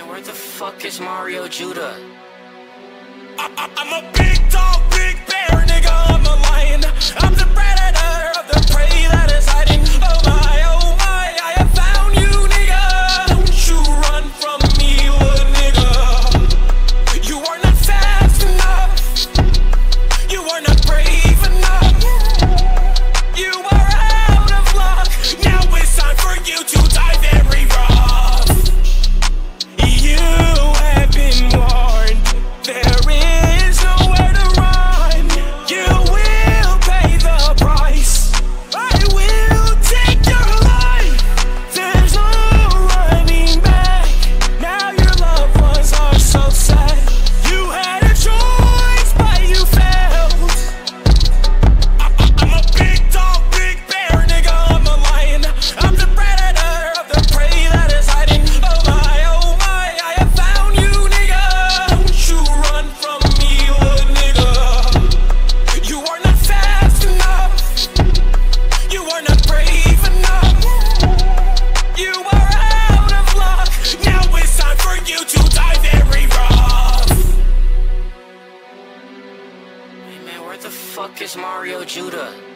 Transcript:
Man, where the fuck is Mario Judah? I'm a big dog, big bear, nigga, I'm a lion. I'm the predator of the prey that is hiding. Oh my, I have found you, nigga. Don't you run from me, little nigga. You are not fast enough. You are not brave enough. You are out of luck. Now it's time for you to die very rough. You have been warned. There is nowhere to run. You will pay the price. I will take your life. There's no running back. Now your loved ones are so sad. You had a choice, but you failed. I'm a big dog, big bear, nigga, I'm a lion. I'm the predator of the prey that is hiding. Oh my, I have found you, nigga. Don't you run from me, little nigga. You are not fast enough. You are not brave enough. You are out of luck. Now it's time for you to die very rough. Hey man, where the fuck is Mario Judah?